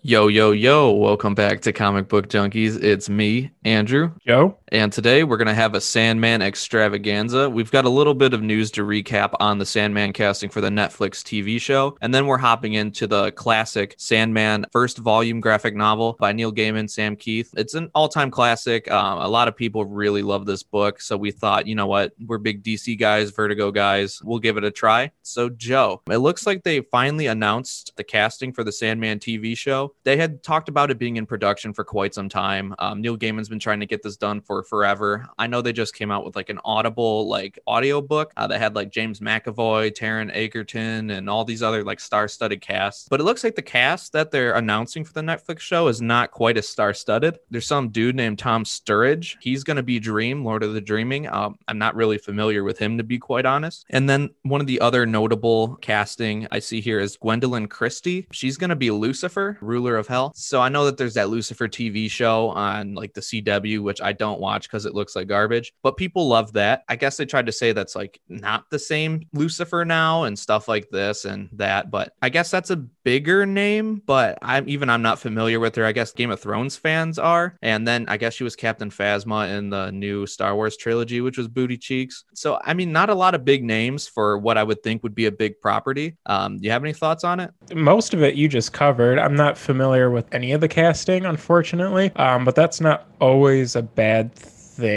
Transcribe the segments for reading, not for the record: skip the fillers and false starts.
Yo, yo, yo, welcome back to Comic Book Junkies. It's me, Andrew. Joe? And today we're going to have a Sandman extravaganza. We've got a little bit of news to recap on the Sandman casting for the Netflix TV show. And then we're hopping into the classic Sandman first volume graphic novel by Neil Gaiman, Sam Keith. It's an all-time classic. A lot of people really love this book. So we thought, you know what? We're big DC guys, Vertigo guys. We'll give it a try. So Joe, it looks like they finally announced the casting for the Sandman TV show. They had talked about it being in production for quite some time. Neil Gaiman's been trying to get this done for forever. I know they just came out with like an Audible audio book that had like James McAvoy, Taron Egerton, and all these other like star-studded casts. But it looks like the cast that they're announcing for the Netflix show is not quite as star-studded. There's some dude named Tom Sturridge. He's going to be Dream, Lord of the Dreaming. I'm not really familiar with him, to be quite honest. And then one of the other notable casting I see here is Gwendolyn Christie. She's going to be Lucifer, ruler of hell. So I know that there's that Lucifer TV show on like the CW, which I don't watch because it looks like garbage, but people love that. I guess they tried to say that's like not the same Lucifer now and stuff like this and that, but I guess that's a bigger name, but I'm not familiar with her. I guess Game of Thrones fans are. And then I guess she was Captain Phasma in the new Star Wars trilogy, which was Booty Cheeks. So, I mean, not a lot of big names for what I would think would be a big property. Do you have any thoughts on it? Most of it you just covered. I'm not familiar with any of the casting, unfortunately, but that's not always a bad thing.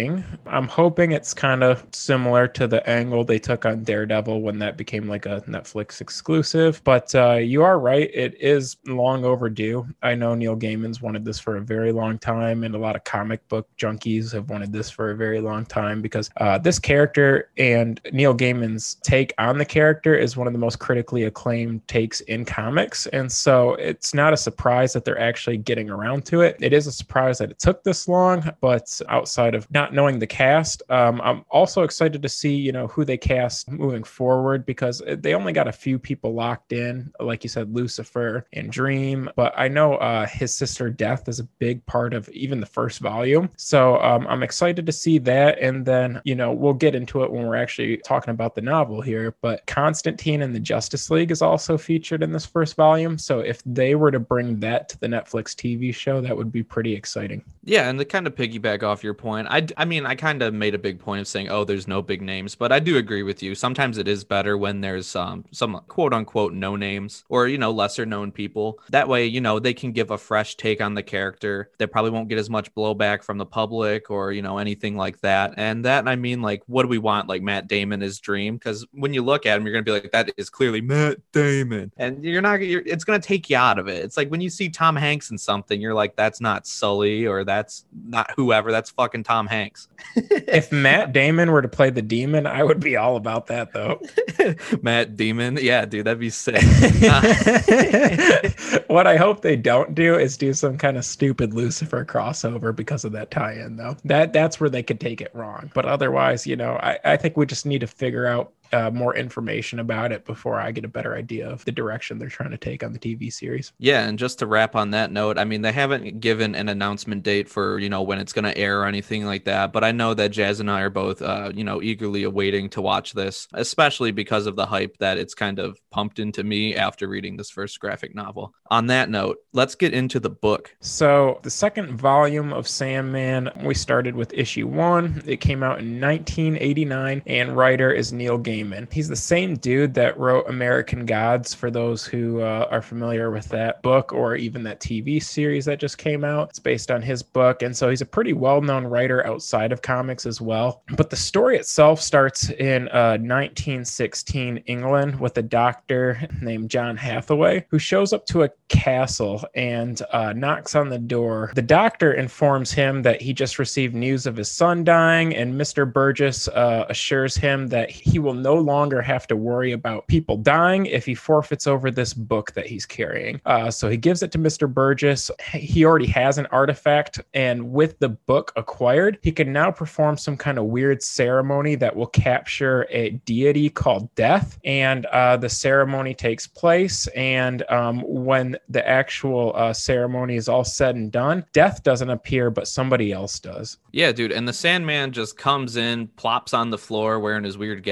I'm hoping it's kind of similar to the angle they took on Daredevil when that became like a Netflix exclusive. But you are right. It is long overdue. I know Neil Gaiman's wanted this for a very long time, and a lot of comic book junkies have wanted this for a very long time because this character and Neil Gaiman's take on the character is one of the most critically acclaimed takes in comics. And so it's not a surprise that they're actually getting around to it. It is a surprise that it took this long, but outside of not knowing the cast, I'm also excited to see, who they cast moving forward because they only got a few people locked in, like you said, Lucifer and Dream. But I know his sister Death is a big part of even the first volume. So I'm excited to see that. And then, we'll get into it when we're actually talking about the novel here. But Constantine and the Justice League is also featured in this first volume. So if they were to bring that to the Netflix TV show, that would be pretty exciting. Yeah, and to kind of piggyback off your point, I mean, I kind of made a big point of saying, oh, there's no big names, but I do agree with you. Sometimes it is better when there's some quote unquote no names or, lesser known people. That way, they can give a fresh take on the character. They probably won't get as much blowback from the public or, anything like that. And that, I mean, like, what do we want? Like Matt Damon is Dream? Because when you look at him, you're going to be like, that is clearly Matt Damon. And it's going to take you out of it. It's like when you see Tom Hanks in something, you're like, that's not Sully or that's not whoever, that's fucking Tom Hanks. If Matt Damon were to play the demon, I would be all about that, though. Matt Damon, yeah, dude, that'd be sick. What I hope they don't do is do some kind of stupid Lucifer crossover because of that tie-in, though. That's where they could take it wrong. But otherwise, I think we just need to figure out more information about it before I get a better idea of the direction they're trying to take on the TV series. Yeah, and just to wrap on that note, I mean, they haven't given an announcement date for, when it's going to air or anything like that, but I know that Jazz and I are both, eagerly awaiting to watch this, especially because of the hype that it's kind of pumped into me after reading this first graphic novel. On that note, let's get into the book. So the second volume of Sandman, we started with issue 1. It came out in 1989, and writer is Neil Gaiman. He's the same dude that wrote American Gods, for those who are familiar with that book or even that TV series that just came out. It's based on his book, and so he's a pretty well-known writer outside of comics as well. But the story itself starts in 1916 England with a doctor named John Hathaway who shows up to a castle and knocks on the door. The doctor informs him that he just received news of his son dying, and Mr. Burgess assures him that he will no longer have to worry about people dying if he forfeits over this book that he's carrying. So he gives it to Mr. Burgess. He already has an artifact, and with the book acquired, he can now perform some kind of weird ceremony that will capture a deity called Death. And the ceremony takes place, and when the actual ceremony is all said and done, Death doesn't appear, but somebody else does. Yeah, dude, and the Sandman just comes in, plops on the floor wearing his weird gas mask,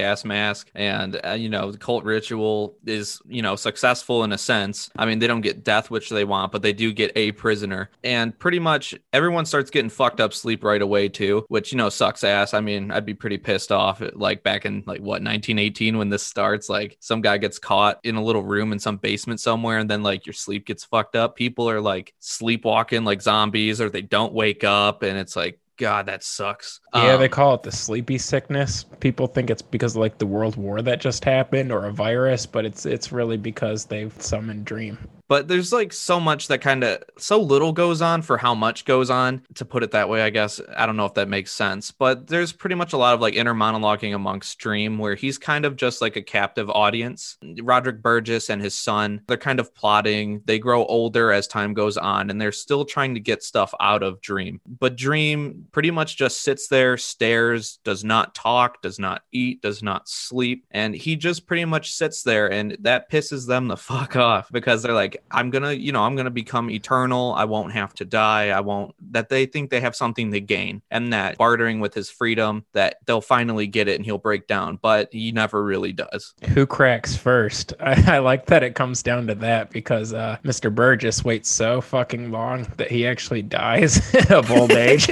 mask. And, the cult ritual is, successful in a sense. I mean, they don't get death, which they want, but they do get a prisoner. And pretty much everyone starts getting fucked up sleep right away, too, which, sucks ass. I mean, I'd be pretty pissed off, like back in 1918 when this starts, like some guy gets caught in a little room in some basement somewhere, and then like your sleep gets fucked up. People are like sleepwalking like zombies, or they don't wake up, and it's like, God, that sucks. Yeah, they call it the sleepy sickness. People think it's because of like the World War that just happened or a virus, but it's really because they've summoned Dream. But there's like so much that so little goes on for how much goes on, to put it that way, I guess. I don't know if that makes sense, but there's pretty much a lot of like inner monologuing amongst Dream, where he's kind of just like a captive audience. Roderick Burgess and his son, they're kind of plotting. They grow older as time goes on, and they're still trying to get stuff out of Dream. But Dream pretty much just sits there, stares, does not talk, does not eat, does not sleep. And he just pretty much sits there, and that pisses them the fuck off, because they're like, I'm gonna become eternal. I won't have to die. That they think they have something to gain, and that bartering with his freedom, that they'll finally get it and he'll break down, but he never really does. Who cracks first? I like that it comes down to that, because Mr. Burgess waits so fucking long that he actually dies of old age.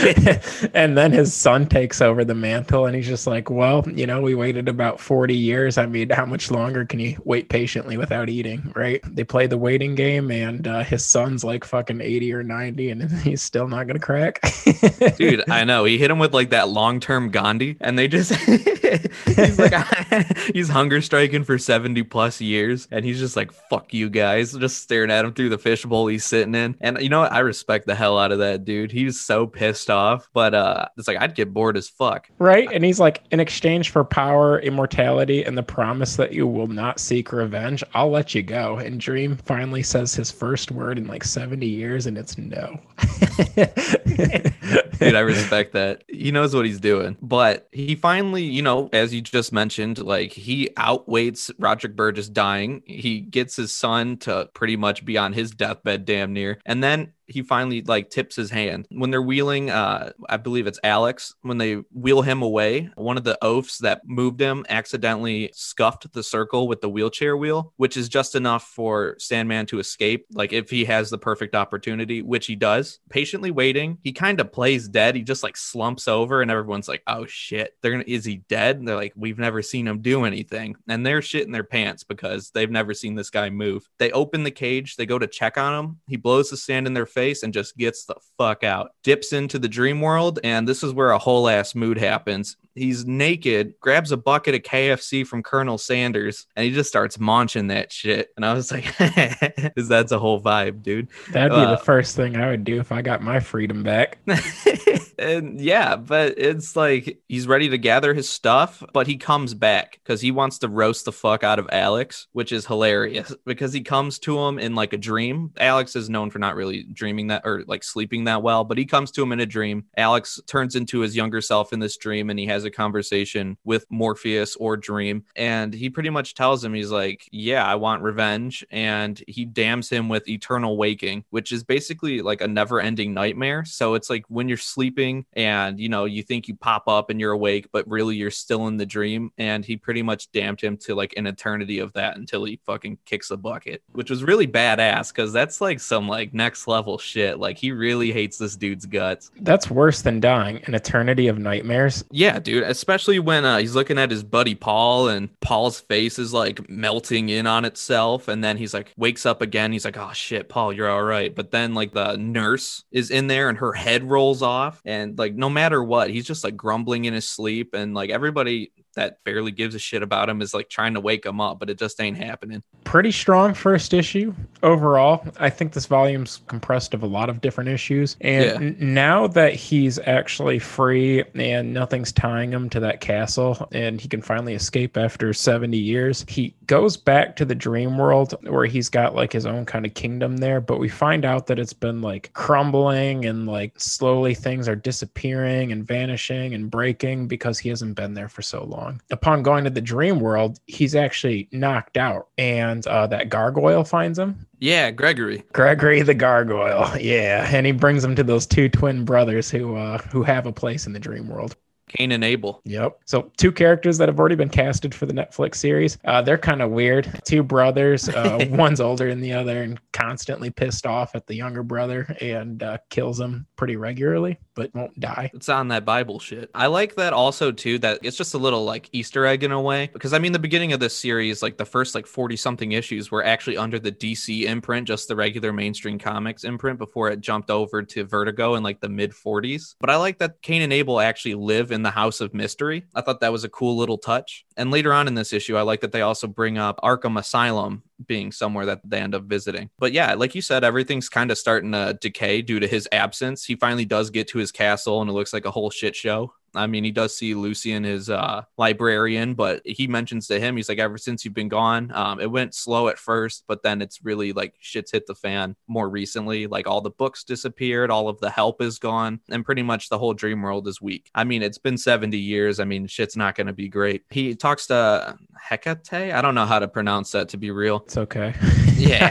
And then his son takes over the mantle, and he's just like, well, we waited about 40 years. I mean, how much longer can you wait patiently without eating, right? They play the waiting game, and his son's like fucking 80 or 90, and he's still not gonna crack. Dude, I know. He hit him with like that long-term Gandhi, and they just he's like he's hunger striking for 70 plus years, and he's just like, fuck you guys, just staring at him through the fishbowl he's sitting in. And you know what? I respect the hell out of that dude. He's so pissed off, but it's like, I'd get bored as fuck. Right? And he's like, in exchange for power, immortality, and the promise that you will not seek revenge, I'll let you go. And Dream finally says his first word in like 70 years, and it's no. Dude, I respect that. He knows what he's doing. But he finally, as you just mentioned, like, he outwaits Roderick Burgess dying. He gets his son to pretty much be on his deathbed damn near. And then he finally like tips his hand when they're wheeling. I believe it's Alex. When they wheel him away, one of the oafs that moved him accidentally scuffed the circle with the wheelchair wheel, which is just enough for Sandman to escape. Like, if he has the perfect opportunity, which he does, patiently waiting, he kind of plays dead. He just like slumps over, and everyone's like, oh shit, is he dead? And they're like, we've never seen him do anything. And they're shitting their pants because they've never seen this guy move. They open the cage. They go to check on him. He blows the sand in their face and just gets the fuck out, dips into the dream world. And this is where a whole ass mood happens. He's naked, grabs a bucket of KFC from Colonel Sanders, and he just starts munching that shit. And I was like, that's a whole vibe, dude. That'd be the first thing I would do if I got my freedom back. And yeah, but it's like, he's ready to gather his stuff, but he comes back because he wants to roast the fuck out of Alex, which is hilarious because he comes to him in like a dream. Alex is known for not really dreaming that, or like sleeping that well, but he comes to him in a dream. Alex turns into his younger self in this dream, and he has a conversation with Morpheus or Dream, and he pretty much tells him, he's like, yeah, I want revenge. And he damns him with eternal waking, which is basically like a never-ending nightmare. So it's like when you're sleeping and you think you pop up and you're awake, but really you're still in the dream. And he pretty much damned him to like an eternity of that until he fucking kicks a bucket, which was really badass because that's like some like next level shit. Like, he really hates this dude's guts. That's worse than dying, an eternity of nightmares. Yeah, dude, especially when he's looking at his buddy Paul, and Paul's face is like melting in on itself, and then he's like wakes up again. He's like, oh shit, Paul, you're all right. But then like the nurse is in there and her head rolls off, and like no matter what, he's just like grumbling in his sleep, and like everybody that barely gives a shit about him is like trying to wake him up, but it just ain't happening. Pretty strong first issue overall. I think this volume's compressed of a lot of different issues, and now that he's actually free and nothing's tying him to that castle and he can finally escape after 70 years, he goes back to the dream world where he's got like his own kind of kingdom there, but we find out that it's been like crumbling and like slowly things are disappearing and vanishing and breaking because he hasn't been there for so long. Upon going to the dream world, he's actually knocked out, and that gargoyle finds him. Yeah, Gregory the gargoyle. Yeah, and he brings him to those two twin brothers who have a place in the dream world. Cain and Abel. Yep. So 2 characters that have already been casted for the Netflix series. They're kind of weird. 2 brothers. One's older than the other and constantly pissed off at the younger brother and kills him pretty regularly, but won't die. It's on that Bible shit. I like that also too, that it's just a little like Easter egg in a way, because I mean, the beginning of this series, like the first like 40 something issues were actually under the DC imprint, just the regular mainstream comics imprint, before it jumped over to Vertigo in like the mid 40s. But I like that Cain and Abel actually live in the House of Mystery. I thought that was a cool little touch. And later on in this issue, I like that they also bring up Arkham Asylum being somewhere that they end up visiting. But yeah, like you said, everything's kind of starting to decay due to his absence. He finally does get to his castle and it looks like a whole shit show. I mean, he does see Lucian, his librarian, but he mentions to him, he's like, ever since you've been gone, it went slow at first, but then it's really like shit's hit the fan more recently. Like all the books disappeared, all of the help is gone, and pretty much the whole dream world is weak. I mean, it's been 70 years. I mean, shit's not going to be great. He talks to Hecate. I don't know how to pronounce that, to be real. It's okay. Yeah.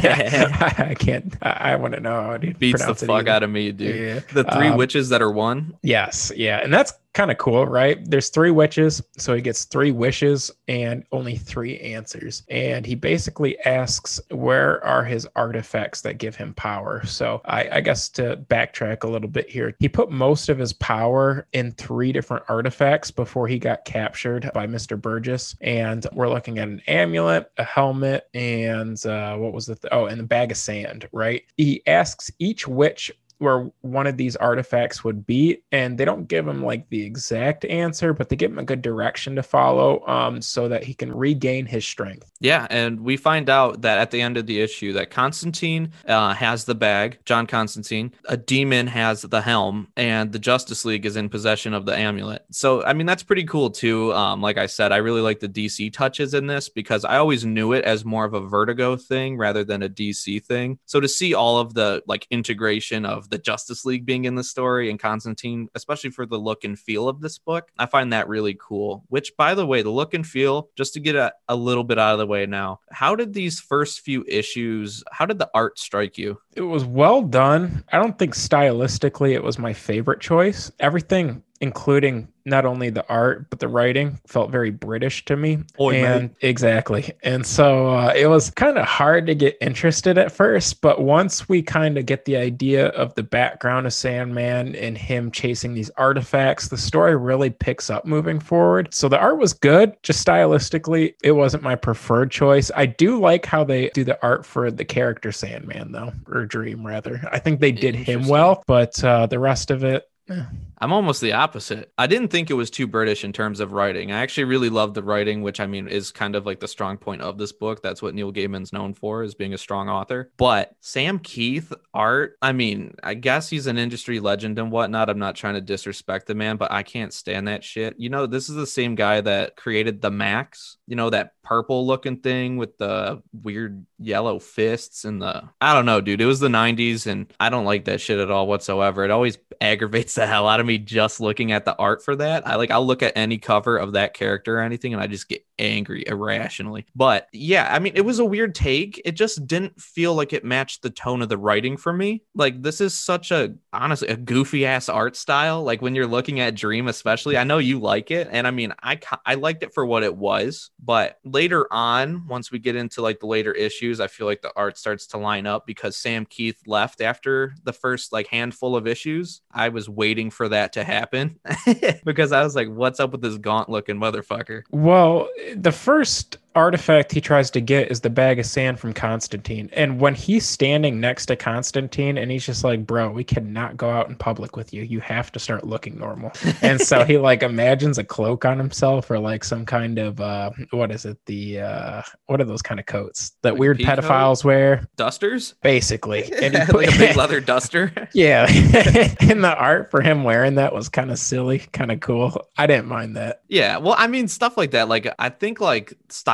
I can't. I want to know how to Beats pronounce the it fuck either. out of me, dude. Yeah. The 3 witches that are one. Yes. Yeah. And that's kind of cool, right? There's 3 witches, so he gets 3 wishes and only 3 answers. And he basically asks, where are his artifacts that give him power? So I guess to backtrack a little bit here, he put most of his power in 3 different artifacts before he got captured by Mr. Burgess. And we're looking at an amulet, a helmet, and what was the and a bag of sand, right? He asks each witch where one of these artifacts would be, and they don't give him like the exact answer, but they give him a good direction to follow, so that he can regain his strength. Yeah, and we find out that at the end of the issue that Constantine has the bag, John Constantine, a demon has the helm, and the Justice League is in possession of the amulet. So, I mean, that's pretty cool too. Like I said, I really like the DC touches in this because I always knew it as more of a Vertigo thing rather than a DC thing. So to see all of the like integration of the Justice League being in the story and Constantine, especially for the look and feel of this book, I find that really cool. Which, by the way, the look and feel, just to get a little bit out of the way now, how did these first few issues, how did the art strike you? It was well done. I don't think stylistically it was my favorite choice. Everything, including not only the art, but the writing, felt very British to me. Exactly. And so it was kind of hard to get interested at first, but once we kind of get the idea of the background of Sandman and him chasing these artifacts, the story really picks up moving forward. So the art was good, just stylistically, it wasn't my preferred choice. I do like how they do the art for the character Sandman, though, or Dream, rather. I think they did him well, but the rest of it, I'm almost the opposite. I didn't think it was too British in terms of writing. I actually really loved the writing, which I mean is kind of like the strong point of this book. That's what Neil Gaiman's known for, is being a strong author. But Sam Keith art, I mean, I guess he's an industry legend and whatnot. I'm not trying to disrespect the man, but I can't stand that shit. You know, this is the same guy that created the Max, you know, that purple looking thing with the weird yellow fists and I don't know, dude. It was the 90s and I don't like that shit at all whatsoever. It always aggravates the hell out of me just looking at the art for that. I'll look at any cover of that character or anything and I just get angry irrationally. But yeah, I mean, it was a weird take. It just didn't feel like it matched the tone of the writing for me. Like, this is such honestly a goofy ass art style. Like when you're looking at Dream, especially, I know you like it. And I mean, I liked it for what it was, but later on, once we get into like the later issues, I feel like the art starts to line up because Sam Keith left after the first like handful of issues. I was waiting for that to happen because I was like, what's up with this gaunt looking motherfucker? Well, the first artifact he tries to get is the bag of sand from Constantine. And when he's standing next to Constantine and he's just like, bro, we cannot go out in public with you. You have to start looking normal. And so he like imagines a cloak on himself or like some kind of, what is it? What are those kind of coats that like weird pedophiles wear? Dusters? Basically. And he like a big leather duster. Yeah. And the art for him wearing that was kind of silly, kind of cool. I didn't mind that. Yeah. Well, I mean, stuff like that. Like, I think like stylistically,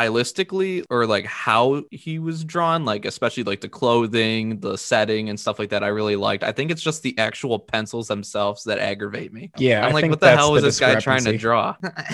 stylistically or like how he was drawn, like especially like the clothing, the setting and stuff like that, I really liked. I think it's just the actual pencils themselves that aggravate me. Yeah, I'm I like, think what the that's hell the was this guy trying to discrepancy. draw?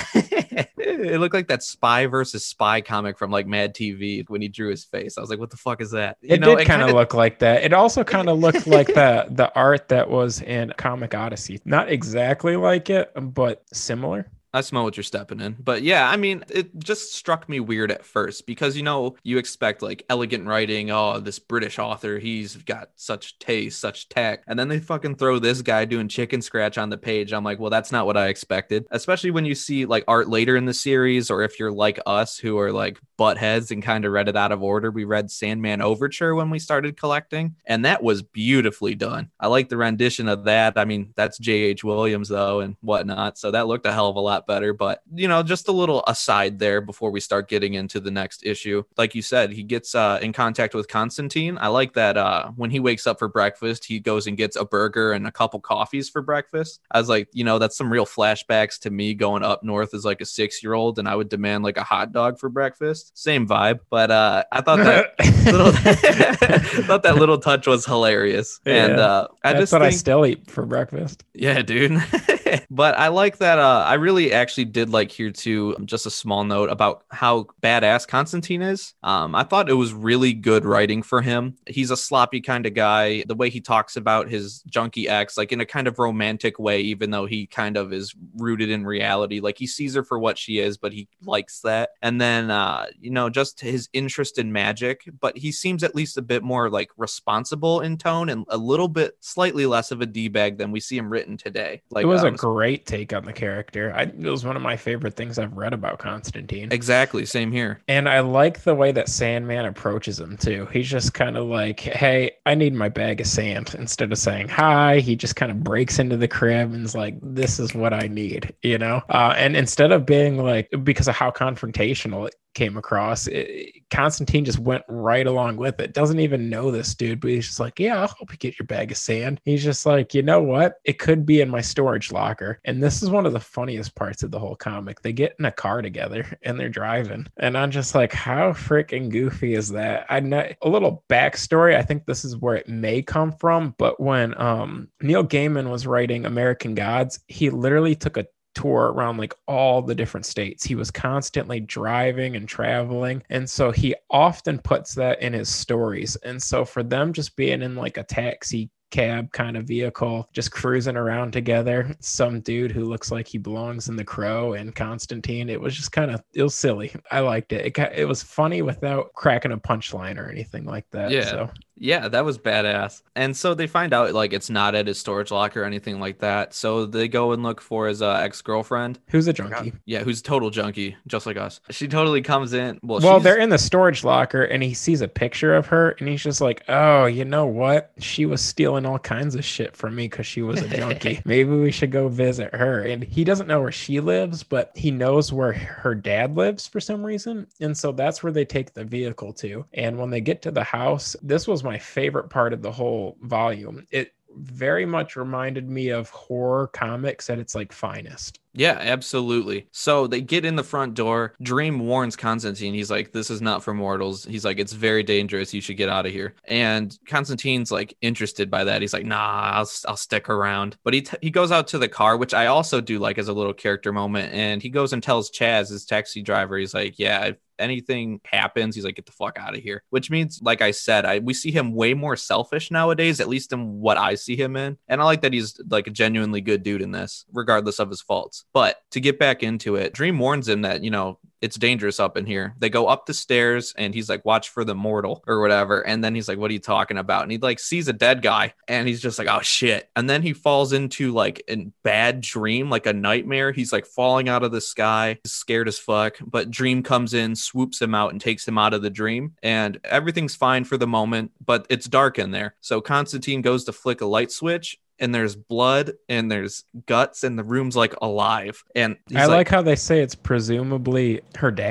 It looked like that Spy versus Spy comic from like Mad TV when he drew his face. I was like, what the fuck is that? You It know, did it kind kind of of look like that. It also kind of looked like the art that was in Comic Odyssey. Not exactly like it, but similar. I smell what you're stepping in. But yeah, I mean, it just struck me weird at first because, you know, you expect like elegant writing. Oh, this British author, he's got such taste, such tact. And then they fucking throw this guy doing chicken scratch on the page. I'm like, well, that's not what I expected. Especially when you see like art later in the series, or if you're like us who are like buttheads and kind of read it out of order. We read Sandman Overture when we started collecting, and that was beautifully done. I like the rendition of that. I mean, that's J.H. Williams, though, and whatnot. So that looked a hell of a lot better. But, you know, just a little aside there before we start getting into the next issue. Like you said, he gets in contact with Constantine. I like that when he wakes up for breakfast, he goes and gets a burger and a couple coffees for breakfast. I was like, you know, that's some real flashbacks to me going up north as like a 6-year-old, and I would demand like a hot dog for breakfast. Same vibe. But I thought that little thought that little touch was hilarious. Yeah, And I that's just what I think, still eat for breakfast. yeah, dude. But I like that. I really actually did like here too, just a small note about how badass Constantine is. I thought it was really good writing for him. He's a sloppy kind of guy. The way he talks about his junkie ex, like in a kind of romantic way, even though he kind of is rooted in reality. Like he sees her for what she is, but he likes that. And then, you know, just his interest in magic, but he seems at least a bit more like responsible in tone and a little bit slightly less of a D-bag than we see him written today. Like It was a great take on the character. It was one of my favorite things I've read about Constantine. exactly, same here. And I like the way that Sandman approaches him too. He's just kind of like, hey, I need my bag of sand. Instead of saying hi, he just kind of breaks into the crib and is like, this is what I need, you know? And instead of being like, because of how confrontational it came across, Constantine just went right along with it. Doesn't even know this dude, but he's just like, yeah, I'll help you get your bag of sand. He's just like, you know what? It could be in my storage locker. And this is one of the funniest parts of the whole comic. They get in a car together and they're driving. And I'm just like, how freaking goofy is that? I know a little backstory. I think this is where it may come from. But when Neil Gaiman was writing American Gods, he literally took a tour around like all the different states. He was constantly driving and traveling. And so he often puts that in his stories. And so for them just being in like a taxi cab kind of vehicle, just cruising around together, some dude who looks like he belongs in The Crow and Constantine, it was just kind of, it was silly. I liked it. It was funny without cracking a punchline or anything like that. Yeah. So Yeah, that was badass. And so they find out like it's not at his storage locker or anything like that. So they go and look for his ex-girlfriend. who's a junkie? Yeah, who's a total junkie, just like us. She totally comes in. Well, they're in the storage locker and he sees a picture of her and he's just like, oh, you know what? She was stealing all kinds of shit from me because she was a junkie. Maybe we should go visit her. And he doesn't know where she lives, but he knows where her dad lives for some reason. And so that's where they take the vehicle to. And when they get to the house, this was my favorite part of the whole volume. It very much reminded me of horror comics at its like finest. Yeah, absolutely. So they get in the front door. Dream warns Constantine. He's like, this is not for mortals. He's like, it's very dangerous. You should get out of here. And Constantine's like interested by that. He's like, nah, I'll stick around. But he goes out to the car, which I also do like as a little character moment. And he goes and tells Chaz, his taxi driver, he's like, yeah, if anything happens, he's like, get the fuck out of here. Which means, like I said, we see him way more selfish nowadays, at least in what I see him in. And I like that he's like a genuinely good dude in this, regardless of his faults. But to get back into it, Dream warns him that, you know, it's dangerous up in here. They go up the stairs and he's like, watch for the mortal or whatever. And then he's like, what are you talking about? And he like sees a dead guy and he's just like, oh shit. And then he falls into like a bad dream, like a nightmare. He's like falling out of the sky, he's scared as fuck. But Dream comes in, swoops him out and takes him out of the dream. And everything's fine for the moment, but it's dark in there. So Constantine goes to flick a light switch and there's blood and there's guts and the room's like alive. And I like how they say it's presumably her dad.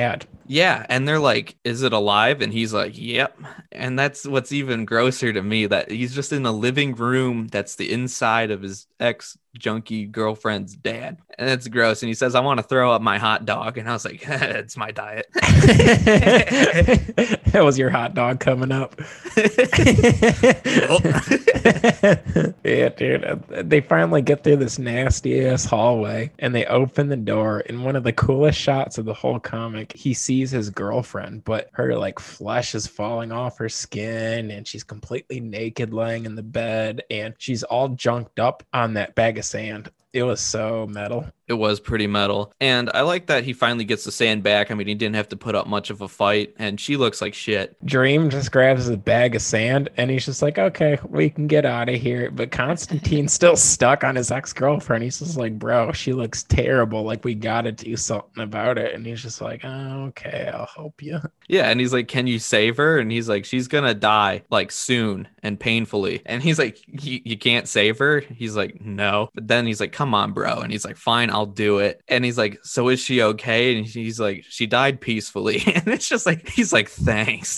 Yeah, and they're like, "Is it alive?" And he's like, "Yep." And that's what's even grosser to me, that he's just in a living room that's the inside of his ex junkie girlfriend's dad. And it's gross. And he says, "I want to throw up my hot dog." And I was like, "It's my diet." That was your hot dog coming up. Yeah, dude. They finally get through this nasty ass hallway and they open the door. And one of the coolest shots of the whole comic, he sees his girlfriend, but her like flesh is falling off her skin and she's completely naked laying in the bed and she's all junked up on that bag of sand. It was so metal. It was pretty metal. And I like that he finally gets the sand back. I mean, he didn't have to put up much of a fight, and she looks like shit. Dream just grabs a bag of sand and he's just like, okay, we can get out of here. But Constantine's still stuck on his ex-girlfriend. He's just like, bro, she looks terrible. Like, we got to do something about it. And he's just like, oh, okay, I'll help you. Yeah, and he's like, "Can you save her?" And he's like, "She's gonna die like soon and painfully." And he's like, You can't save her?" He's like, "No." But then he's like, "Come on, bro." And he's like, "Fine, I'll do it." And he's like, "So is she okay?" And he's like, "She died peacefully." And it's just like, he's like, "Thanks."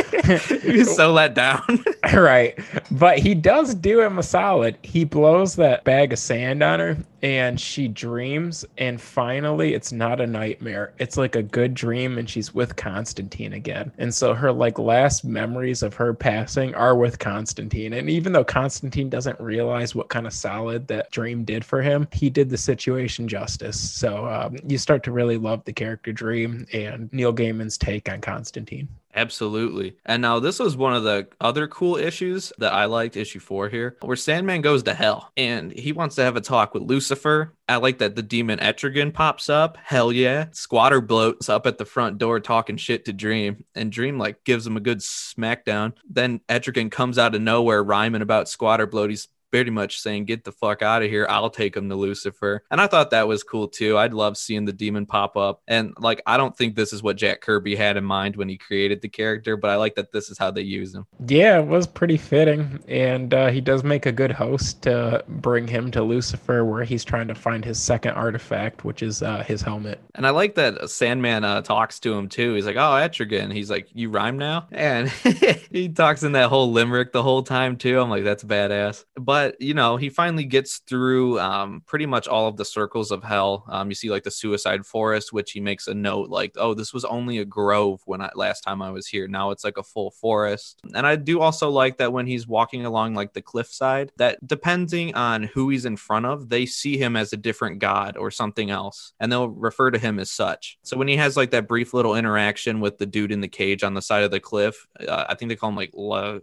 He's so let down. Right. But he does do him a solid. He blows that bag of sand on her and she dreams. And finally, it's not a nightmare. It's like a good dream and she's with Constantine again. And so her like last memories of her passing are with Constantine. And even though Constantine doesn't realize what kind of solid that dream did for him, he did the situation justice. So you start to really love the character Dream and Neil Gaiman's take on Constantine. Absolutely. And now this was one of the other cool issues that I liked, issue 4 here, where Sandman goes to hell and he wants to have a talk with Lucifer. I like that the demon Etrigan pops up. Hell yeah. Squatter bloats up at the front door talking shit to Dream, and Dream like gives him a good smackdown. Then Etrigan comes out of nowhere rhyming about Squatter bloat. He's pretty much saying, "Get the fuck out of here. I'll take him to Lucifer." And I thought that was cool too. I'd love seeing the demon pop up. And like, I don't think this is what Jack Kirby had in mind when he created the character, but I like that this is how they use him. Yeah, it was pretty fitting. And he does make a good host to bring him to Lucifer, where he's trying to find his second artifact, which is his helmet. And I like that Sandman talks to him too. He's like, "Oh, Etrigan." He's like, "You rhyme now?" And he talks in that whole limerick the whole time too. I'm like, that's badass. But you know, he finally gets through pretty much all of the circles of hell. You see like the suicide forest, which he makes a note like, "Oh, this was only a grove last time I was here. Now it's like a full forest." And I do also like that when he's walking along like the cliffside, that depending on who he's in front of, they see him as a different god or something else, and they'll refer to him as such. So when he has like that brief little interaction with the dude in the cage on the side of the cliff, I think they call him like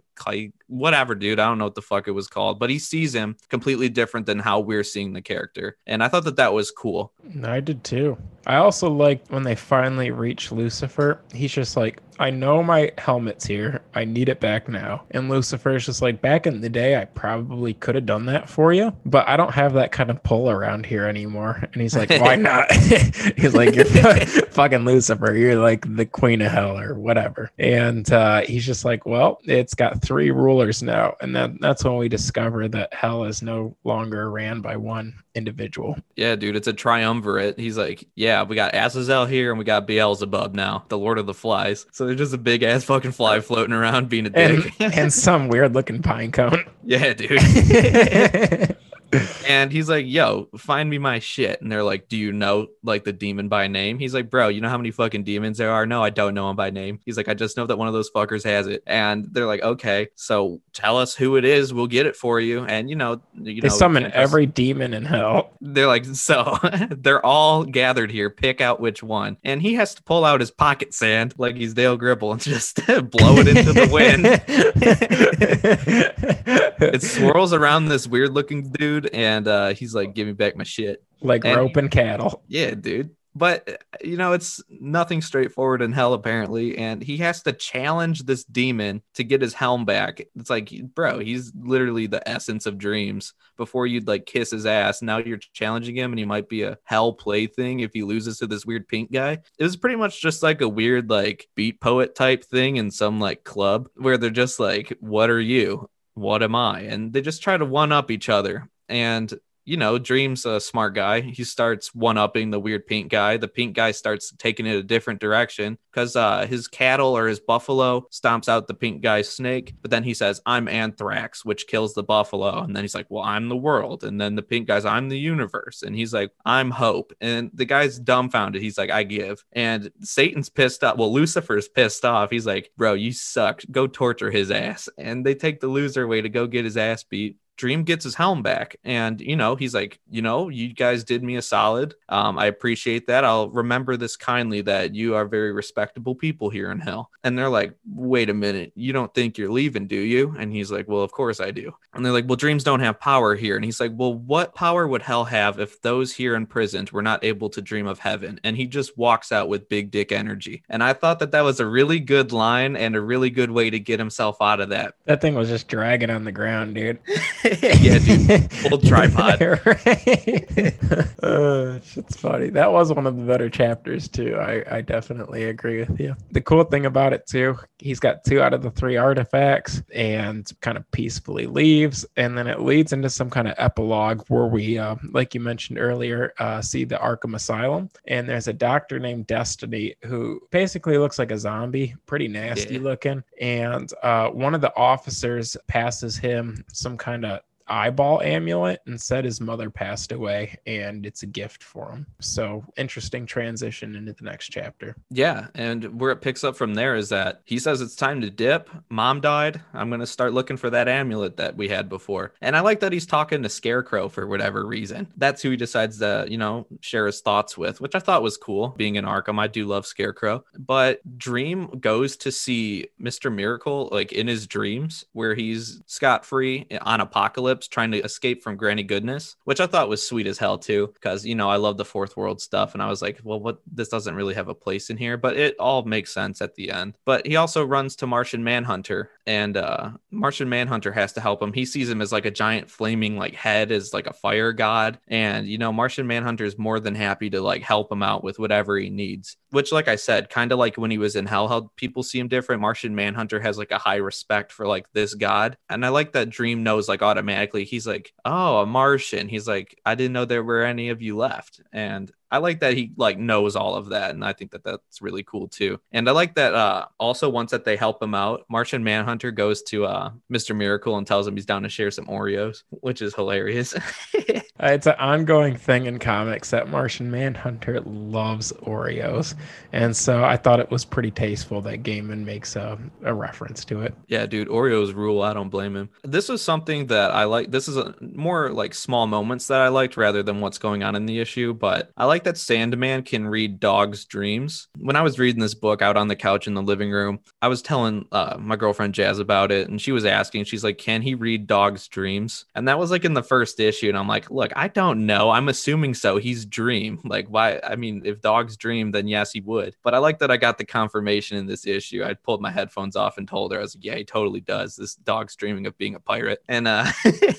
whatever, dude. I don't know what the fuck it was called, but he sees him completely different than how we're seeing the character. And I thought that that was cool. I did too. I also liked when they finally reach Lucifer. He's just like, "I know my helmet's here. I need it back now." And Lucifer's just like, "Back in the day, I probably could have done that for you, but I don't have that kind of pull around here anymore." And he's like, "Why not?" He's like, "You're fucking Lucifer. You're like the queen of hell or whatever." And he's just like, "Well, it's got 3 rulers now." And that's when we discover that hell is no longer ran by one individual. Yeah, dude, it's a triumvirate. He's like, "Yeah, we got Azazel here and we got Beelzebub now, the Lord of the Flies." So there's just a big ass fucking fly floating around being a dick. And some weird looking pine cone. Yeah, dude. And he's like, "Yo, find me my shit." And they're like, "Do you know like the demon by name?" He's like, "Bro, you know how many fucking demons there are?" "No, I don't know him by name." He's like, "I just know that one of those fuckers has it." And they're like, "Okay, so tell us who it is. We'll get it for you." And They summon every demon in hell. They're like, "So they're all gathered here. Pick out which one." And he has to pull out his pocket sand like he's Dale Gribble and just blow it into the wind. It swirls around this weird looking dude, and he's like, "Give me back my shit." Like roping cattle. Yeah, dude. But it's nothing straightforward in hell apparently, and he has to challenge this demon to get his helm back. It's like, bro, he's literally the essence of dreams. Before you'd like kiss his ass, now you're challenging him, and he might be a hell plaything if he loses to this weird pink guy. It was pretty much just like a weird like beat poet type thing in some like club where they're just like, "What are you? What am I?" And they just try to one up each other. And Dream's a smart guy. He starts one-upping the weird pink guy. The pink guy starts taking it a different direction because his cattle or his buffalo stomps out the pink guy's snake. But then he says, I'm anthrax, which kills the buffalo. And then he's like, well, I'm the world. And then the pink guy's, I'm the universe. And he's like, I'm hope. And the guy's dumbfounded. He's like, I give. And Satan's pissed off. Well, Lucifer's pissed off. He's like, bro, you suck. Go torture his ass. And they take the loser away to go get his ass beat. Dream gets his helm back, and he's like, you guys did me a solid. I appreciate that. I'll remember this kindly, that you are very respectable people here in hell. And they're like, wait a minute, you don't think you're leaving, do you? And he's like, well, of course I do. And they're like, well, dreams don't have power here. And he's like, well, what power would hell have if those here imprisoned were not able to dream of heaven? And he just walks out with big dick energy. And I thought that was a really good line and a really good way to get himself out of that. That thing was just dragging on the ground, dude. Yeah, dude. Full tripod. It's funny. That was one of the better chapters too. I definitely agree with you. The cool thing about it too, he's got 2 out of the 3 artifacts and kind of peacefully leaves. And then it leads into some kind of epilogue where we, like you mentioned earlier, see the Arkham Asylum. And there's a doctor named Destiny who basically looks like a zombie, pretty nasty looking. And one of the officers passes him some kind of eyeball amulet and said his mother passed away and it's a gift for him. So interesting transition into the next chapter. Yeah, and where it picks up from there is that he says it's time to dip. Mom died. I'm going to start looking for that amulet that we had before. And I like that he's talking to Scarecrow for whatever reason. That's who he decides to, share his thoughts with, which I thought was cool. Being in Arkham, I do love Scarecrow. But Dream goes to see Mr. Miracle like in his dreams where he's scot-free on Apocalypse trying to escape from Granny Goodness, which I thought was sweet as hell too, because I love the fourth world stuff, and I was like, well, this doesn't really have a place in here, but it all makes sense at the end. But he also runs to Martian Manhunter, and Martian Manhunter has to help him. He sees him as like a giant flaming like head, as like a fire god, and Martian Manhunter is more than happy to like help him out with whatever he needs, which, like I said, kind of like when he was in hell, how people see him different. Martian Manhunter has like a high respect for like this god, and I like that Dream knows like automatically. He's like, oh, a Martian. He's like, I didn't know there were any of you left. And I like that he like knows all of that, and I think that that's really cool too. And I like that also once that they help him out, Martian Manhunter goes to Mr. Miracle and tells him he's down to share some Oreos, which is hilarious. It's an ongoing thing in comics that Martian Manhunter loves Oreos, and so I thought it was pretty tasteful that Gaiman makes a reference to it. Yeah, dude, Oreos rule. I don't blame him. This was something that I like. This is a more like small moments that I liked rather than what's going on in the issue, but I like that Sandman can read dogs' dreams. When I was reading this book out on the couch in the living room, I was telling my girlfriend Jazz about it, and she was asking, she's like, can he read dogs' dreams? And that was like in the first issue, and I'm like, look, I don't know. I'm assuming so. He's Dream. Like, why? I mean, if dogs dream, then yes, he would. But I like that I got the confirmation in this issue. I pulled my headphones off and told her, I was like, yeah, he totally does. This dog's dreaming of being a pirate. And I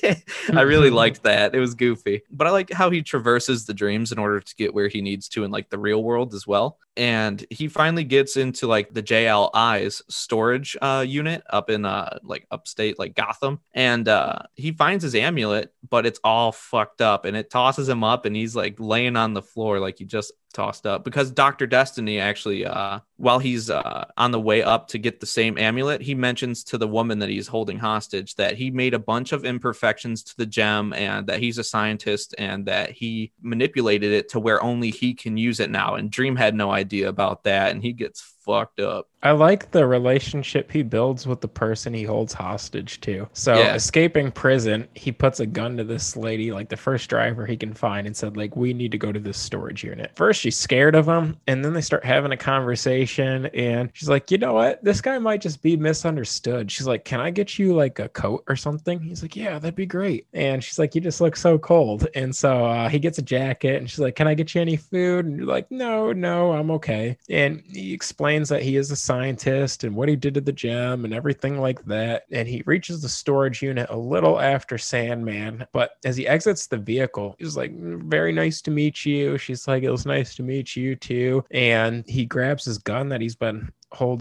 really liked that. It was goofy. But I like how he traverses the dreams in order to get where he needs to in like the real world as well. And he finally gets into like the JLI's storage unit up in like upstate like Gotham, and he finds his amulet, but it's all fucked up, and it tosses him up, and he's like laying on the floor like he just tossed up, because Dr. Destiny actually while he's on the way up to get the same amulet, he mentions to the woman that he's holding hostage that he made a bunch of imperfections to the gem, and that he's a scientist, and that he manipulated it to where only he can use it now. And Dream had no idea about that, and he gets fucked up. I like the relationship he builds with the person he holds hostage to. So escaping prison, he puts a gun to this lady, like the first driver he can find, and said, like, we need to go to this storage unit. First, she's scared of him, and then they start having a conversation, and she's like, you know what? This guy might just be misunderstood. She's like, can I get you like a coat or something? He's like, yeah, that'd be great. And she's like, you just look so cold. And so he gets a jacket, and she's like, can I get you any food? And you're like, no, I'm okay. And he explains that he is a scientist and what he did to the gem and everything like that. And he reaches the storage unit a little after Sandman, but as he exits the vehicle, he's like, very nice to meet you. She's like, it was nice to meet you too. And he grabs his gun that he's been holding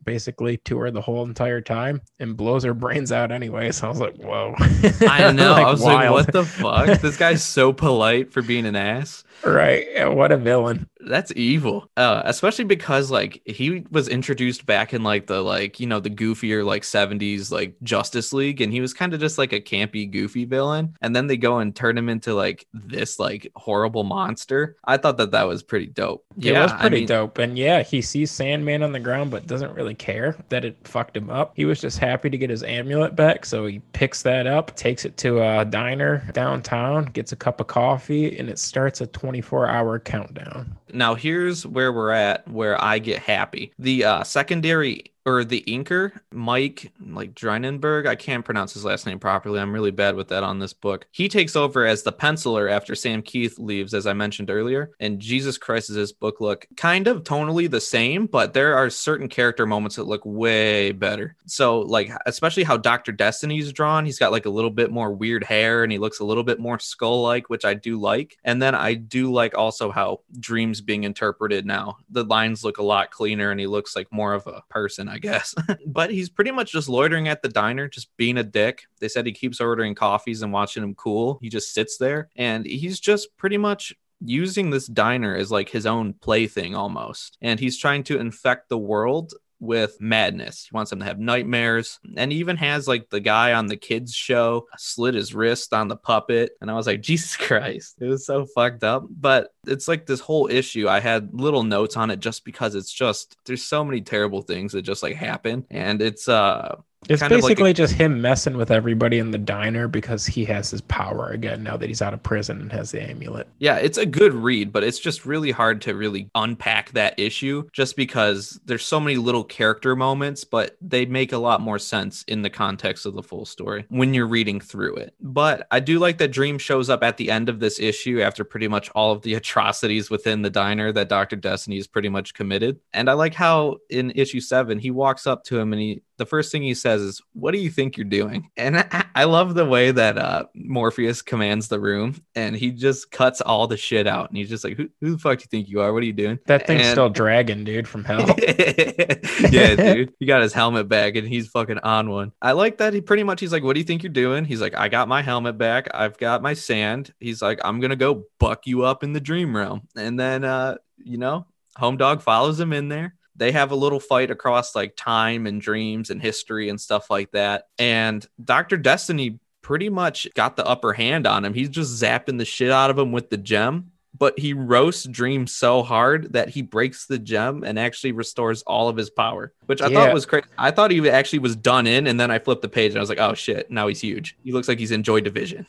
basically to her the whole entire time and blows her brains out anyway. So I was like, whoa. I know. Like, I was like, wild. what the fuck? This guy's so polite for being an ass. Right. Yeah, what a villain. That's evil. Especially because like he was introduced back in like the the goofier like 70s like Justice League, and he was kind of just like a campy goofy villain, and then they go and turn him into like this like horrible monster. I thought that was pretty dope. It was pretty dope. And yeah, he sees Sandman on the ground but doesn't really care that it fucked him up. He was just happy to get his amulet back, so he picks that up, takes it to a diner downtown, gets a cup of coffee, and it starts a 24-hour countdown. Now here's where we're at, where I get happy. The secondary or the inker, Mike, like Dreinenberg, I can't pronounce his last name properly. I'm really bad with that on this book. He takes over as the penciler after Sam Keith leaves, as I mentioned earlier. And Jesus Christ, does this book look kind of tonally the same, but there are certain character moments that look way better. So like, especially how Dr. Destiny's drawn, he's got like a little bit more weird hair and he looks a little bit more skull-like, which I do like. And then I do like also how Dream's being interpreted now. The lines look a lot cleaner and he looks like more of a person, I guess. But he's pretty much just loitering at the diner, just being a dick. They said he keeps ordering coffees and watching him cool. He just sits there and he's just pretty much using this diner as like his own plaything almost. And he's trying to infect the world with madness. He wants them to have nightmares. And he even has like the guy on the kids show slit his wrist on the puppet. And I was like, Jesus Christ, it was so fucked up. But it's like this whole issue. I had little notes on it just because it's just, there's so many terrible things that just like happen. And it's basically like just him messing with everybody in the diner because he has his power again now that he's out of prison and has the amulet. Yeah, it's a good read, but it's just really hard to really unpack that issue just because there's so many little character moments, but they make a lot more sense in the context of the full story when you're reading through it. But I do like that Dream shows up at the end of this issue after pretty much all of the atrocities within the diner that Dr. Destiny has pretty much committed. And I like how in issue 7, he walks up to him and the first thing he says is, "What do you think you're doing?" And I love the way that Morpheus commands the room and he just cuts all the shit out. And he's just like, who the fuck do you think you are? What are you doing? That thing's still dragging, dude, from hell. Yeah, dude. He got his helmet back and he's fucking on one. I like that he's like, "What do you think you're doing?" He's like, "I got my helmet back. I've got my sand." He's like, "I'm going to go buck you up in the dream realm." And then, Home Dog follows him in there. They have a little fight across like time and dreams and history and stuff like that. And Dr. Destiny pretty much got the upper hand on him. He's just zapping the shit out of him with the gem, but he roasts Dream so hard that he breaks the gem and actually restores all of his power, which I thought was crazy. I thought he actually was done in, and then I flipped the page and I was like, oh shit, now he's huge. He looks like he's in Joy Division.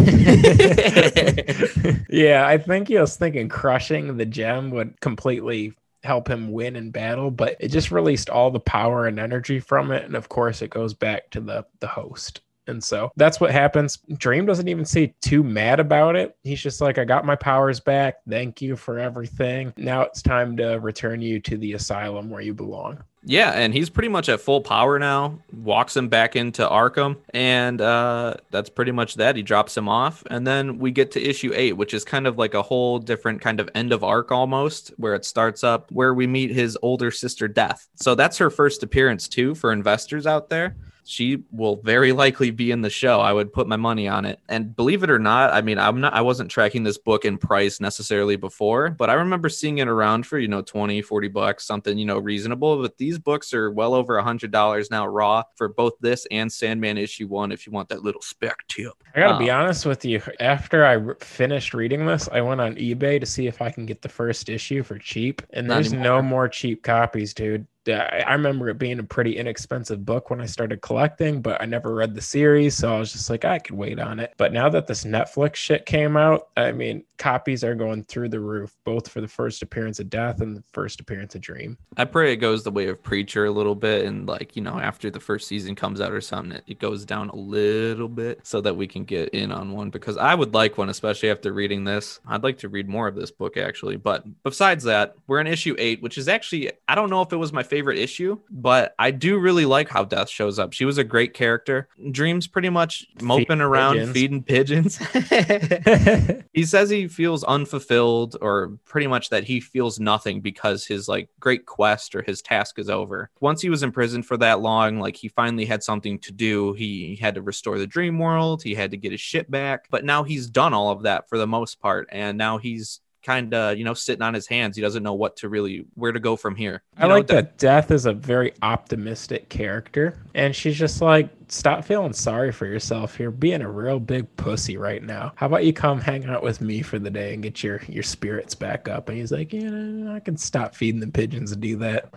Yeah, I think he was thinking crushing the gem would completely help him win in battle, but it just released all the power and energy from it. And of course it goes back to the host. And so that's what happens. Dream doesn't even seem too mad about it. He's just like, I got my powers back. Thank you for everything. Now it's time to return you to the asylum where you belong. Yeah, and he's pretty much at full power now, walks him back into Arkham, and that's pretty much that. He drops him off, and then we get to issue 8, which is kind of like a whole different kind of end of arc almost, where it starts up, where we meet his older sister, Death. So that's her first appearance, too, for investors out there. She will very likely be in the show. I would put my money on it. And believe it or not, I mean, I wasn't tracking this book in price necessarily before, but I remember seeing it around for, $20-$40, something, reasonable. But these books are well over $100 now raw for both this and Sandman issue 1 if you want that little spec tip. I gotta be honest with you. After I finished reading this, I went on eBay to see if I can get the first issue for cheap. And there's no more cheap copies, dude. I remember it being a pretty inexpensive book when I started collecting, but I never read the series, so I was just like, I could wait on it. But now that this Netflix shit came out, I mean, copies are going through the roof, both for the first appearance of Death and the first appearance of Dream. I pray it goes the way of Preacher a little bit, and after the first season comes out or something, it goes down a little bit so that we can get in on one, because I would like one, especially after reading this. I'd like to read more of this book, actually. But besides that, we're in issue 8, which is actually, I don't know if it was my favorite issue, but I do really like how Death shows up. She was a great character. Dream's pretty much moping around, feeding pigeons. He says he feels unfulfilled, or pretty much that he feels nothing because his like great quest or his task is over. Once he was in prison for that long, like he finally had something to do. He had to restore the dream world. He had to get his shit back. But now he's done all of that for the most part. And now he's kind of, sitting on his hands. He doesn't know where to go from here. I like that Death is a very optimistic character. And she's just like, stop feeling sorry for yourself. You're being a real big pussy right now. How about you come hang out with me for the day and get your spirits back up? And he's like, I can stop feeding the pigeons and do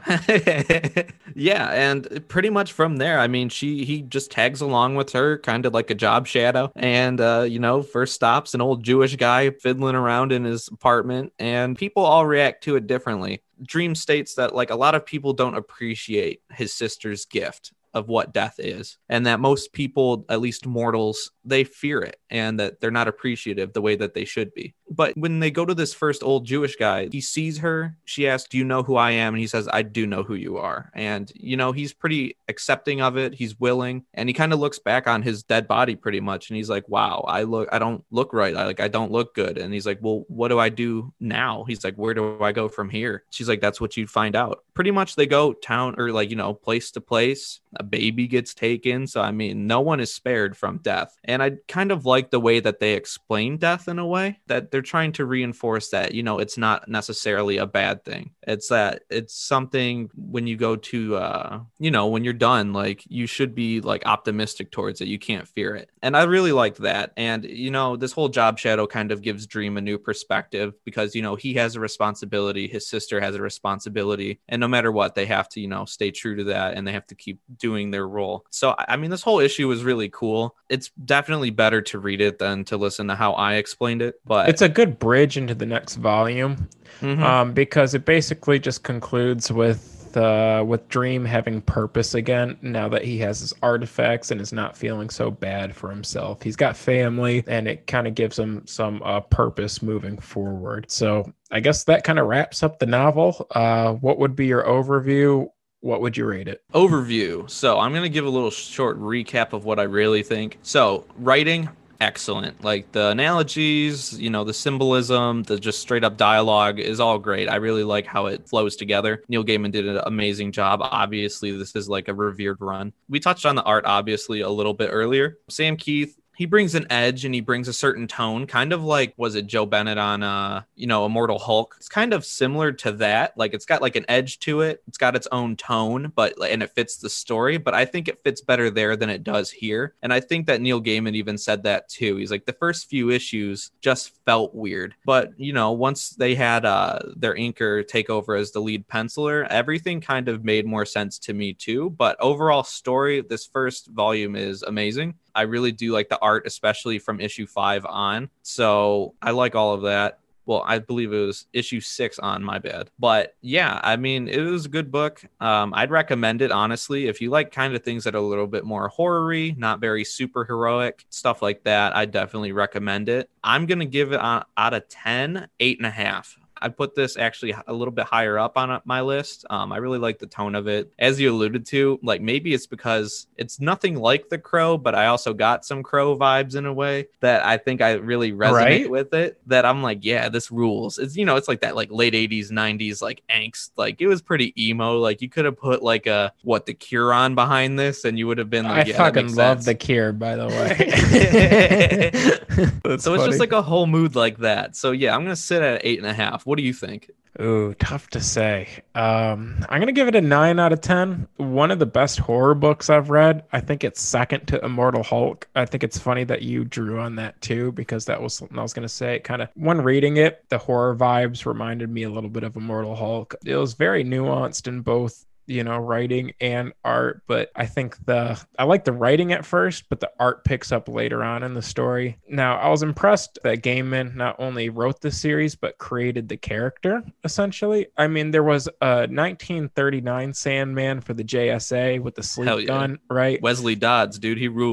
that. Yeah, and pretty much from there, I mean, he just tags along with her, kind of like a job shadow. And, first stops an old Jewish guy fiddling around in his apartment, and people all react to it differently. Dream states that like a lot of people don't appreciate his sister's gift of what death is, and that most people, at least mortals, they fear it, and that they're not appreciative the way that they should be. But when they go to this first old Jewish guy, he sees her. She asks, "Do you know who I am?" And he says, "I do know who you are." And, he's pretty accepting of it. He's willing. And he kind of looks back on his dead body pretty much. And he's like, wow, I don't look right. I don't look good. And he's like, well, what do I do now? He's like, where do I go from here? She's like, that's what you'd find out. Pretty much they go town or place to place. A baby gets taken. So, I mean, no one is spared from death. And I kind of like the way that they explain death in a way that they're trying to reinforce that, it's not necessarily a bad thing. It's that it's something when you go to, when you're done, like you should be like optimistic towards it. You can't fear it. And I really liked that. And, this whole job shadow kind of gives Dream a new perspective because, he has a responsibility. His sister has a responsibility. And no matter what, they have to, stay true to that, and they have to keep doing their role. So, I mean, this whole issue was really cool. It's definitely better to read it than to listen to how I explained it. But it's a good bridge into the next volume, because it basically just concludes with Dream having purpose again now that he has his artifacts and is not feeling so bad for himself. He's got family, and it kind of gives him some purpose moving forward. So I guess that kind of wraps up the novel. What would be your overview? What would you rate it? Overview. So I'm going to give a little short recap of what I really think. So writing, excellent. Like the analogies, the symbolism, the just straight up dialogue is all great. I really like how it flows together. Neil Gaiman did an amazing job. Obviously, this is like a revered run. We touched on the art, obviously, a little bit earlier. Sam Keith, he brings an edge and he brings a certain tone, kind of like, was it Joe Bennett on, Immortal Hulk? It's kind of similar to that. Like it's got like an edge to it. It's got its own tone, and it fits the story. But I think it fits better there than it does here. And I think that Neil Gaiman even said that too. He's like, the first few issues just felt weird. But, once they had their inker take over as the lead penciler, everything kind of made more sense to me too. But overall story, this first volume is amazing. I really do like the art, especially from issue 5 on. So I like all of that. Well, I believe it was issue 6 on, my bad. But yeah, I mean, it was a good book. I'd recommend it, honestly. If you like kind of things that are a little bit more horror-y, not very super heroic, stuff like that, I definitely recommend it. I'm going to give it out of 10, 8.5. I put this actually a little bit higher up on my list. I really like the tone of it. As you alluded to, like maybe it's because it's nothing like The Crow, but I also got some Crow vibes in a way that I think I really resonate with it. That I'm like, yeah, this rules. It's, it's like that like late 80s, 90s, like angst. Like it was pretty emo. Like you could have put like The Cure on behind this and you would have been like, I fucking love The Cure, by the way. So it's just like a whole mood like that. So yeah, I'm going to sit at 8.5. What do you think? Ooh, tough to say. I'm going to give it a 9 out of 10. One of the best horror books I've read. I think it's second to Immortal Hulk. I think it's funny that you drew on that too, because that was something I was going to say. Kind of, when reading it, the horror vibes reminded me a little bit of Immortal Hulk. It was very nuanced in both writing and art, but I think I like the writing at first, but the art picks up later on in the story. Now, I was impressed that Gaiman not only wrote the series, but created the character, essentially. I mean, there was a 1939 Sandman for the JSA with the sleep gun, right? Wesley Dodds, dude, he rules.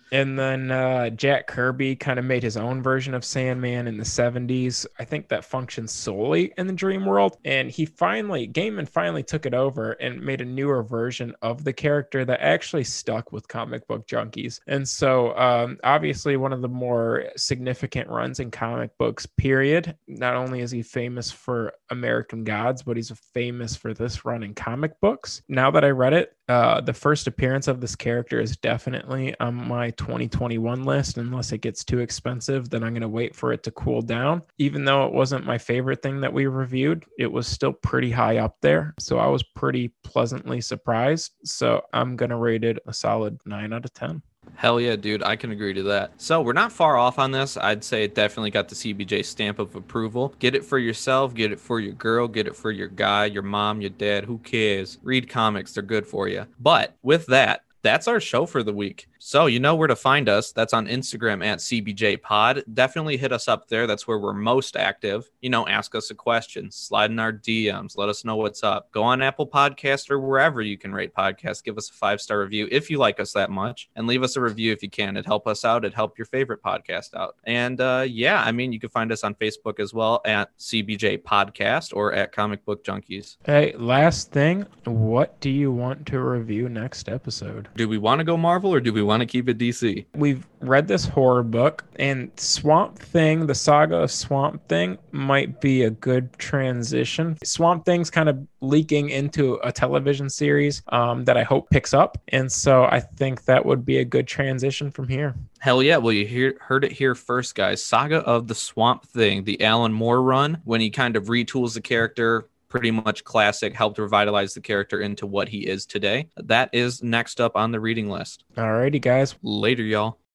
And then Jack Kirby kind of made his own version of Sandman in the 70s. I think that functions solely in the dream world. And Gaiman finally took it over and made a newer version of the character that actually stuck with comic book junkies. And so, obviously, one of the more significant runs in comic books, period. Not only is he famous for American Gods, but he's famous for this run in comic books. Now that I read it, the first appearance of this character is definitely on my 2021 list. Unless it gets too expensive, then I'm going to wait for it to cool down. Even though it wasn't my favorite thing that we reviewed, it was still pretty high up there. So I was pretty pleasantly surprised. So I'm going to rate it a solid 9 out of 10. Hell yeah, dude. I can agree to that. So we're not far off on this. I'd say it definitely got the CBJ stamp of approval. Get it for yourself. Get it for your girl. Get it for your guy, your mom, your dad. Who cares? Read comics. They're good for you. But with that, that's our show for the week. So you know where to find us. That's on Instagram at CBJ Pod. Definitely hit us up there. That's where we're most active. You know, ask us a question, slide in our DMs, let us know what's up. Go on Apple Podcasts or wherever you can rate podcasts. Give us a 5-star review if you like us that much, and leave us a review if you can. It'd help us out. It'd help your favorite podcast out. And yeah, I mean, you can find us on Facebook as well at CBJ Podcast or at Comic Book Junkies. Hey, last thing, what do you want to review next episode? Do we want to go Marvel or do we want to keep it DC? We've read this horror book, and Swamp Thing, the saga of Swamp Thing, might be a good transition. Swamp Thing's kind of leaking into a television series that I hope picks up, and so I think that would be a good transition from here. Hell yeah. Well, you heard it here first, guys. Saga of the Swamp Thing, the Alan Moore run, when he kind of retools the character, pretty much classic, helped revitalize the character into what he is today. That is next up on the reading list. Alrighty, guys. Later, y'all.